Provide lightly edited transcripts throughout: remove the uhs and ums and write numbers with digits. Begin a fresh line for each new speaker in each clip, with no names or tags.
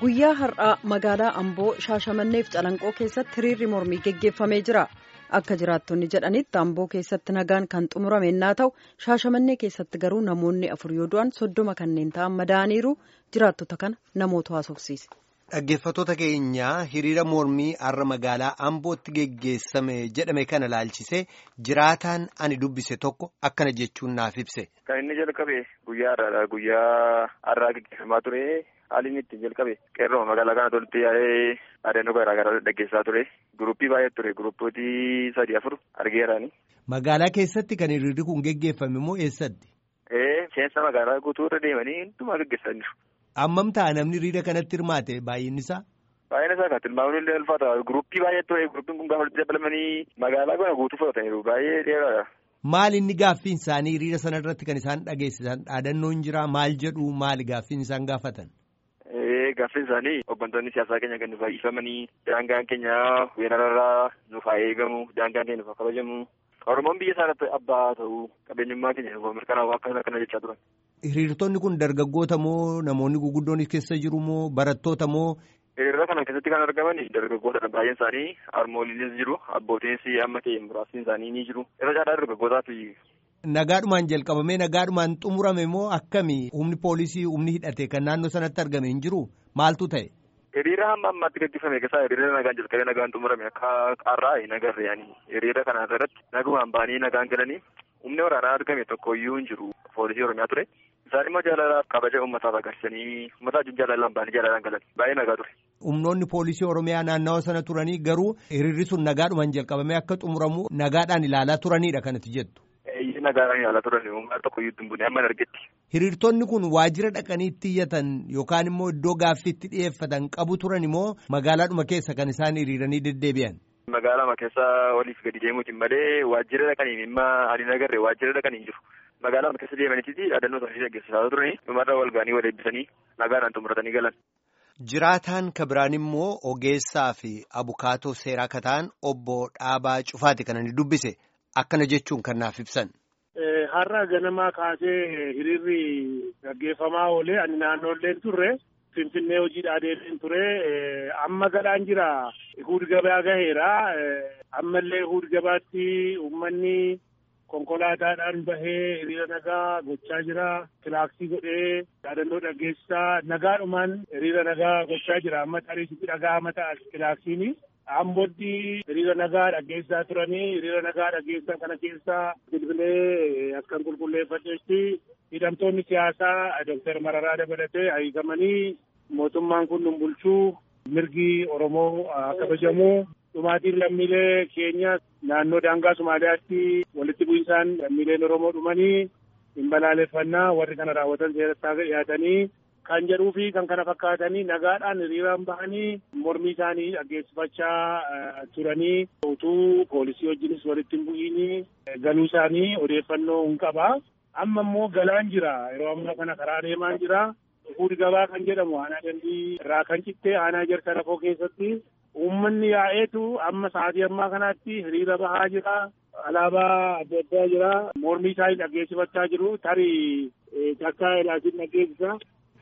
Guyyaa har'aa magaalaa Amboo Shaashamanneef Calanqoo keessatti hiriirri mormii geggeeffamee jira. Akka jiraattonni jedhanitti Amboo keessatti nagaan kan xumurame yoo ta'u, Shaashamannee keessatti garuu namoonni 4 yoo du'an 30 kanneen ta'an madaa'aniiru. Jiraattota kana namoota haasofsiise.
Dhaggeeffattoota keenya hiriira mormii har'a magaalaa Ambootti geggeessame jedhame kana laalchisee jiraataan ani dubbise tokko akkana jechuun naaf ibse.
Kan inni jalqabe guyyaa har'aadha. Guyyaa har'aa geggeeffamaa ture. Haalli ittiin jalqabe qeerroo magaalaa kana tolti yaa'ee adeemsa garaagaraa dhaggeessaa ture. Guruppii baay'ee ture. Guruppooti 3-4 argeerani.
Magaalaa keessatti kan hiriirri kun geggeeffame moo eessatti?
Seensa magaalaa guutuu irra deemanii hundumaa geggeessaa jiru.
Ammam ta'a namni hiriira kanatti hirmaate baay'inni isaa?
Baay'ina isaa kan tilmaamuun illee ulfaata. Guruppii baay'ee ture. Guruppiin kun gaafa walitti dabalamanii magaalaa kana guutuu fudhataniiru. Baay'ee dheeraadha.
Maal inni gaaffiin isaanii hiriira sana irratti kan isaan dhageessisan dhaadannoon jira maal jedhu maali gaaffiin isaan gaafatan?
Gaaffiin isaanii hooggantoonni siyaasaa keenya kan nuuf ifamanii daangaan keenya weerararraa nuuf haa eegamu, daangaan keenya nuuf haa kabajamu, Oromoon biyya isaarratti abbaa ta'uu qabeenyummaa keenya nuuf mirkanaa'u akkana jechaa turan.
Hiriirtonni kun dargaggoota moo namoonni guguddoonis keessa jiru moo barattoota moo?
Hiriira kana keessatti kan argaman dargaggoota baay'een isaanii harmooliinis jiru, abbootiinis amma ta'e muraasni isaanii ni jiru. Irra caalaa dargaggootaati.
Nagaadhumaan jalqabamee nagaadhumaan xumurame moo akkami humni poolisii humni hidhate kan naannoo sanatti argame hin jiru maaltu ta'e?
Hiriira hamma ammaatti gaggeeffame keessaa hiriira nagaan jalqabee nagaan xumurame akka qarraa nagarre yaani hiriira kana irratti nagumaan ba'anii nagaan galanii humni waraanaa argame tokkoyyuu hin jiru. Poolisii Oromiyaa ture. Isaan immoo jaalalaaf kabaja uummataaf agarsiisanii uummata wajjin jaalalaan ba'anii jaalalaan galan baay'ee nagaa ture.
Humnoonni poolisii Oromiyaa naannawa sana turanii garuu hiriirri sun nagaadhumaan jalqabamee akka xumuramu nagaadhaan ilaalaa turanidha kanatti jettu.
Nagaadhaan ilaalaa turan uummata tokkoyyuu hin buune amma argetti.
Hiriirtonni kun waajjira dhaqanii itti iyyatan yookaan immoo iddoo gaaffiitti dhiyeeffatan qabu turan immoo magaalaadhuma keessa kan isaan hiriiranii deddeebi'an.
Magaalaa keessa waliif gadi deemuutiin malee waajjira dhaqanii dhimma ani nagarre waajjira dhaqanii jiru. Magaalaa keessa deemaniiti dhaadannoo isaanii gaggeessaa turanii dhumarra wal ga'anii wal eebbisanii nagaadhaan xumuratanii galan.
Jiraataan kabiraan immoo ogeessaa fi abukaatoo seeraa kataan obbo Dhaabaa Cufaati kan ani dubbise akkana jechuun kan naaf ibsan.
Har'a ganamaa kaasee hiriirri gaggeeffamaa oolee ani naannoolleen turre Finfinnee hojiidhaa deemeen ture amma galaan jira Ihuud gabaa gaheera ammallee Ihuud gabaatti uummanni konkolaataadhaan bahee hiriira nagaa gochaa jira kilaaksii godhee dhaadannoo dhageessisaa nagaadhumaan hiriira nagaa gochaa jira amma taariisitti dhagaa mataa kilaaksiini. Ambootti hiriira nagaa dhageessaa turanii hiriira nagaa dhageessan kana keessaa bilbilee akkan qulqulleeffadheetti hidhamtoonni siyaasaa Dr. Mararaa dabalatee hiikamanii mootummaan kun nu bulchuu mirgi Oromoo kabajamuu dhumaatiin lammiilee keenya naannoo daangaa Somaaliyaatti walitti bu'insaan lammiileen Oromoo dhumanii hin balaaleffannaa warri kana raawwatan seeratti dhiyaatanii. Kan jedhuu fi kan kana fakkaatanii nagaadhaan hiriiraan bahanii mormii isaanii dhageessifachaa turanii utuu poolisii wajjinis walitti hin bu'iin galuu isaanii odeeffannoo hin qaba. Amma immoo galaan jira yeroo ammaa kana karaa deemaan jira. Ihuud gabaa kan jedhamu aanaa dandii irraa kan cittee aanaa jarsa lafoo keessatti uummanni yaa'eetu amma sa'aatii ammaa kanaatti hiriira bahaa jira. Alaabaa adda addaa jira. Mormii isaanii dhageessifachaa jiru. Tarii takkaa ilaatiin dhageessisa.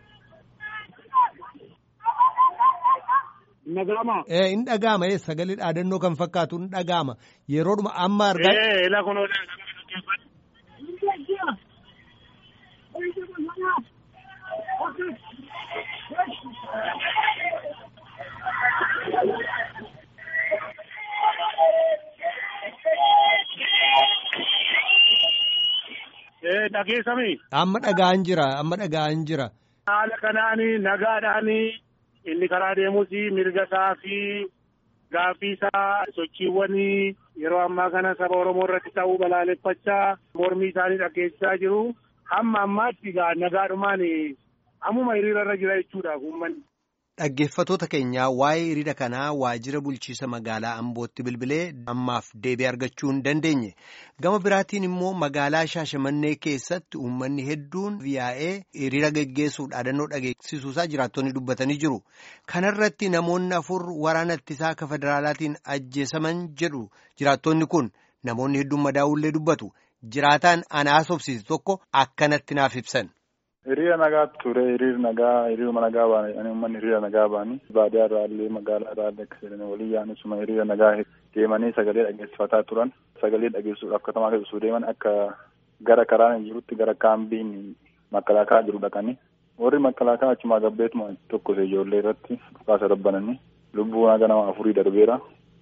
Nagama.
In dhagama sagalee dhaadannoo kan fakkaatu in dhagama yeroodhuma amma argaa.
Ila kunoo. Dhageessami.
Amma dhaga'an jira.
Haala kanaanii nagaadhaanii. Inni karaa deemus mirga isaa fi gaaffii isaa sochiiwwan yeroo ammaa kana saba Oromoo irratti ta'uu balaaleffachaa mormii isaanii dhageessisaa jiru. Hamma ammaatti nagaadhumaan ammuma hiriira irra jira jechuudha uummanni.
Dhaggeeffattoota keenyaa waa'ee hiriira kanaa waajjira bulchiisa magaalaa Ambootti bilbilee ammaaf deebii argachuu hin dandeenye. Gama biraatiin immoo magaalaa Shaashamannee keessatti uummanni hedduun yaa'ee hiriira geggeessuu dhaadannoo dhageessisuusaa jiraattonni dubbatanii jiru. Kanarratti namoonni 4 waraana ittisaa akka federaalaatiin ajjeesaman jedhu jiraattonni kun namoonni hedduun madaa'ullee dubbatu. Jiraataan ana haasofsiise tokko akkanatti naaf ibsan.
Hiriira nagaa ture, hiriiruma nagaa baanii, uummanni hiriira nagaa baanii baadiyyaa irraa illee magaalaa irraa illee akka jedhanii walii yaa'anisuma hiriira nagaa deemanii sagalee dhageessifataa turan. Sagalee dhageessuudhaaf katamaa keessa deeman akka gara karaan jirutti gara kaambiin makalaakaa jiru dhaqanii. Warri makalaakaa achumaa gabbeetuma tokko ijoollee irratti dhukaasa rabbananii lubbuu naga nama 4 darbeera.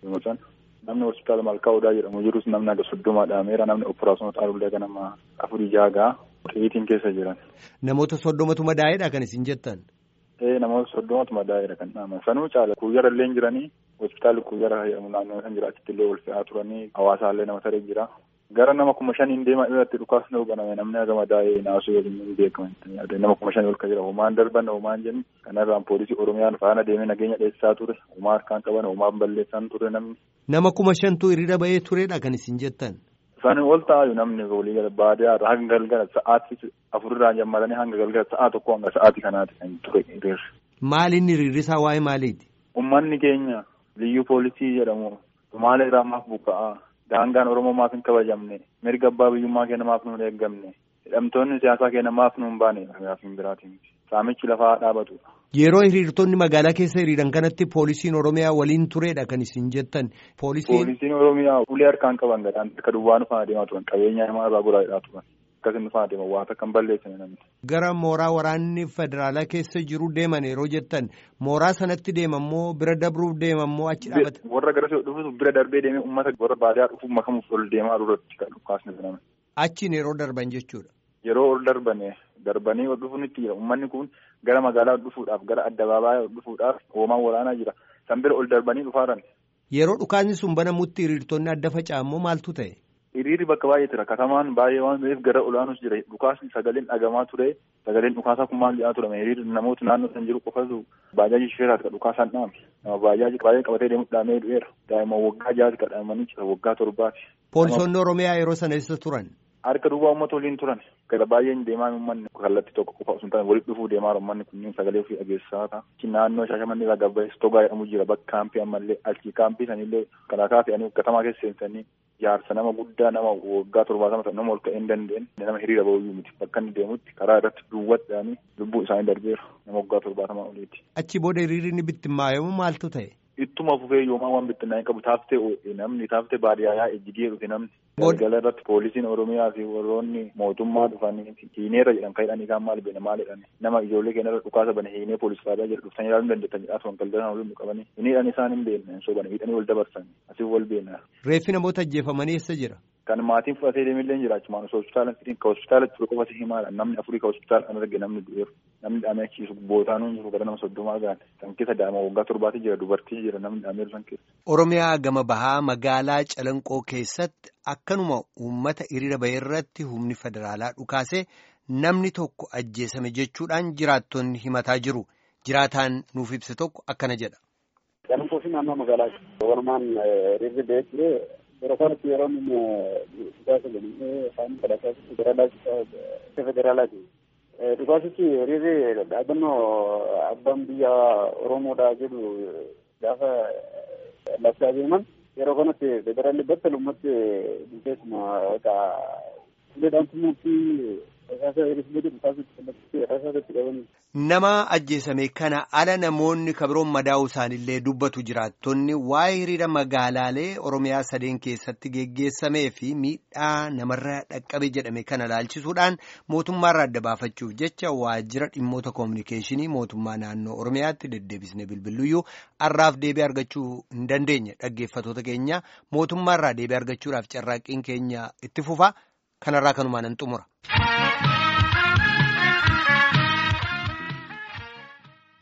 Namni hospitaala Malkaa Odaa jedhamu jirus namni naga 30 dhaameera. Namni operaasyoona xaalullee kan nama 4-6 xiitiin keessa jiran.
Namoota 30tu madaa'eedha kan isin jettan?
Namoota 30tu madaa'eedha kan dhaaman. Sanuu caala kuuyyara illee jiranii hospitaalli kuuyyara jedhamu naannoo san jira achitti illee ol fe'aa turanii hawaasaallee nama saree jira. Gara nama 5,000 deemaa irratti dhukaasni baname namni haga madaa'ee naasuu waliin hin beekaman. Nama 5,000 ol ka jira. Homaan darban homaan jennu kanarraan poolisii Oromiyaan faana deemee nageenya dheessaa ture. Homaa harkaan qaban homaan balleessaan ture namni.
Nama 5,000tu hiriira bahee turedha kan isin jettan?
Isaanii ol ta'ayu namni walii gala baadiyyaa irraa hanga galgala sa'aatii 4 jammaranii hanga galgala sa'a 1 hanga sa'aatii kanaati kan ture hiriirri.
Maalinni hiriirrisaa waa'ee maaliiti?
Uummanni keenya liyyuu poolisii jedhamu Somaalee irraa maaf buqqa'aa? Daangaan Oromoo maaf hin kabajamne? Mirga abbaa biyyummaa keenya maaf nuun eeggamne? Hidhamtoonni siyaasaa keenya maaf nuun baane? Gaafiin biraatiin saamichi lafaa dhaabatu.
Yeroo hiriirtonni magaalaa keessa hiriiran kanatti poolisiin Oromiyaa waliin turedha kan isin jettan.
Poolisiin Oromiyaa ulee harkaan qaban gadaan akka duwwaan fa'aa deemaa turan qabeenya namaa irraa goraadhaa turan. Akkasiin fa'aa deeman waan akka hin balleessine namni.
Gara mooraa waraanni federaalaa keessa jiru deeman yeroo jettan mooraa sanatti deeman moo bira dabruuf deeman moo achi dhaabata?
Warra gara dhufuuf bira darbee deemee uummata warra baadiyyaa dhufuuf makamuuf ol deemaa duratti kan dhukaasni baname.
Achiin yeroo darban jechuudha.
Yeroo ol darbanii ol dhufuunitti jira. Uummanni kun gara magaalaa dhufuudhaaf gara addabaabaayyaa dhufuudhaaf hoomaan waraanaa jira. San bira ol darbanii dhufaaran.
Yeroo dhukaasni sun banamutti hiriirtonni adda faca'an moo maaltu ta'e?
Hiriirri bakka baay'ee jira. Katamaan baay'ee waan ta'eef gara olaanus jira. Dhukaasni sagaleen dhagamaa ture. Sagaleen dhukaasaa kun maal jedhaa turame? Hiriirri namoota naannoo san jiru qofatu baajaaji shifeeraati kan dhukaasaan dhaame. Nama baajaaji baay'ee qabatee deemu dhaamee du'eera. Daa'imman waggaa 6 kan dhaamanii jira. Waggaa 7.
Poolisoonni Oromiyaa yeroo sana eessa turan?
Harka duwwaa uummata waliin turan. Gara baay'een deemaan uummanni kallattii tokko qofa osoo hin taane walitti dhufuu deemaa uummanni kunniin sagalee ofii dhageessaa ta'a. Naannoo Shaashamannee irraa gabbaa'ee Stogaa jedhamu jira. Bakka kaampii ammallee achi kaampii sanillee kalaakaa fe'anii katamaa keessa seensanii jaarsa nama guddaa nama waggaa 70 nama ol ka'ee hin dandeenye nama hiriira bahuyyuu miti. Bakka inni deemutti karaa irratti duwwaadhaanii lubbuu isaanii darbeera. Nama waggaa 70 oliiti.
Achi booda hiriirri bittimmaayamu maaltu ta'e?
Ittuma fufee yoomaa waan bittinnaa'e qabu taaftee baadiyyaa ejjigee dhufe namni. Galgala irratti poolisiin Oromiyaa fi warroonni mootummaa dhufanii hiineerra jedhan ka'idhanii kaan maal beene maal jedhani nama ijoollee keenya irra dhukaasa bane hiinee poolisii faadaa jedhu dhuftanii ilaaluu dandeettan jedhaa turan galgala waliin nu qabanii hiniidhaan isaan hin beekne sobanii hidhanii wal dabarsan asii wal beena.
Reeffi namoota ajjeefamanii eessa jira?
Kan maatiin fudhatee deemillee jira achumaan osoo hospitaalatti ka hospitaalatti ture qofa si himaadha namni 4 ka hospitaala kan arge namni du'eeru namni dhaamee achiisu bootaanuu jiru gara nama 30 gaane kan keessa daa'ima waggaa 7 jira dubartii jira namni dhaamee san keessa.
Oromiyaa gama bahaa magaalaa Calanqoo keessatti akkanuma uummata hiriira bahee irratti humni federaalaa dhukaasee namni tokko ajjeesame jechuudhaan jiraattonni himataa jiru. Jiraataan nuuf ibse tokko akkana jedha.
Calanqoo fi naannoo magaalaa Oromaan hiriirri bahee ture. Yeroo kanatti yeroo inni dhukaasa jedhamee afaan kadhataa federaalaati. Dhukaasichi hiriirri dhaabannoo abbaan biyya Oromoodhaa jedhu gaafa labsaa deeman yeroo kanatti federaalli battalumatti keessuma uleedhaan tumuutti
nama ajjeesame kana ala namoonni kabiroon madaa'uu isaanillee dubbatu jiraattonni waa'ee hiriira magaalaalee Oromiyaa 3 keessatti geggeessamee fi miidhaa namarra dhaqqabe jedhame kana laalchisuudhaan mootummaarraa adda baafachuuf jecha waajjira dhimmoota koominikeeshinii mootummaa naannoo Oromiyaatti deddeebisne bilbiluyyuu har'aaf deebii argachuu hin dandeenye dhaggeeffatoota keenya mootummaarraa deebii argachuudhaaf carraaqqiin keenya itti fufa kanarraa kanumaan hin xumura.